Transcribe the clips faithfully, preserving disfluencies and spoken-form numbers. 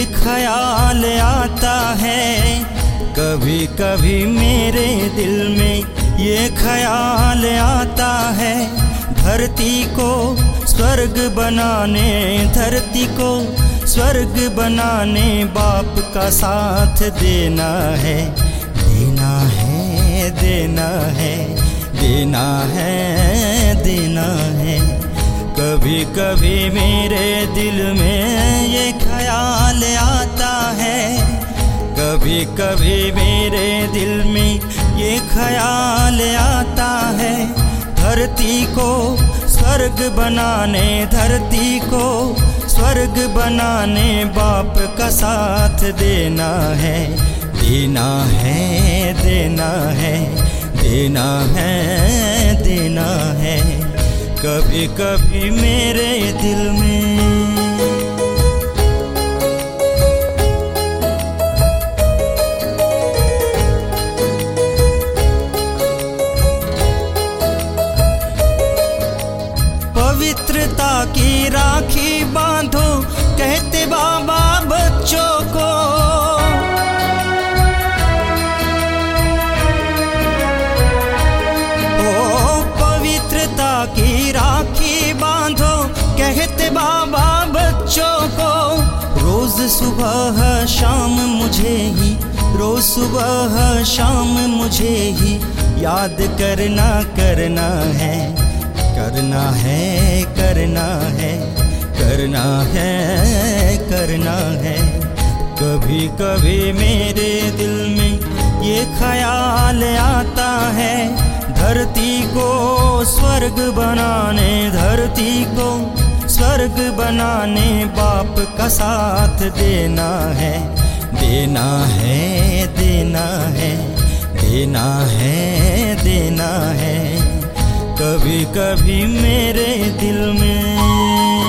ख्याल आता है, कभी कभी मेरे दिल में ये ख्याल आता है, धरती को स्वर्ग बनाने, धरती को स्वर्ग बनाने बाप का साथ देना है, देना है, देना है, देना है, देना है। कभी कभी मेरे दिल में ये ख्याल आता है, कभी कभी मेरे दिल में ये ख्याल आता है, धरती को स्वर्ग बनाने, धरती को स्वर्ग बनाने बाप का साथ देना है, देना है, देना है, देना है, देना है। कभी कभी मेरे दिल में पवित्रता की राखी बांधो, कहते बाबा बच्चों को, ओ पवित्रता की राखी बांधो, कहते बाबा बच्चों को। रोज सुबह शाम मुझे ही, रोज सुबह शाम मुझे ही याद करना करना है, करना है, करना है, करना है, करना है। कभी कभी मेरे दिल में ये ख्याल आता है, धरती को स्वर्ग बनाने, धरती को स्वर्ग बनाने बाप का साथ देना है, देना है, देना है, देना है, देना है। कभी कभी मेरे दिल में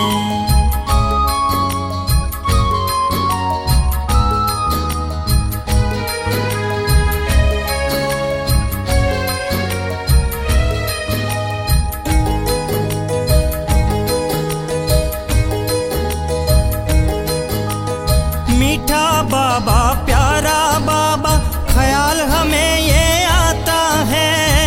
मीठा बाबा, प्यारा बाबा, ख्याल हमें ये आता है,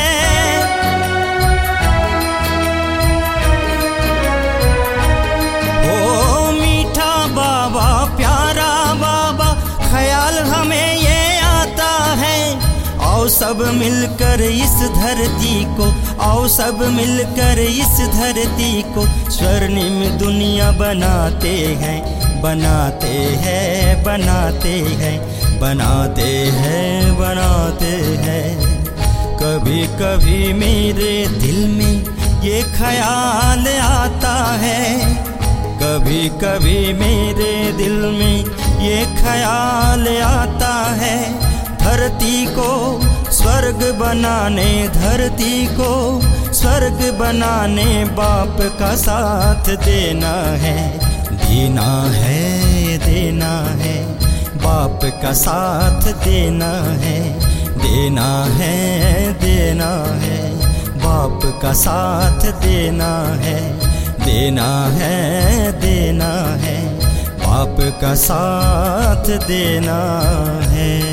ख्याल हमें ये आता है। आओ सब मिलकर इस धरती को, आओ सब मिलकर इस धरती को स्वर्णिम दुनिया बनाते हैं, बनाते हैं, बनाते हैं, बनाते हैं, बनाते हैं। कभी कभी मेरे दिल में ये ख्याल आता है, कभी कभी मेरे दिल में ये ख्याल आता है, धरती को स्वर्ग बनाने, धरती को स्वर्ग बनाने बाप का साथ देना है, देना है, देना है, बाप का साथ देना है, देना है, देना है, बाप का साथ देना है, देना है, देना है, बाप का साथ देना है।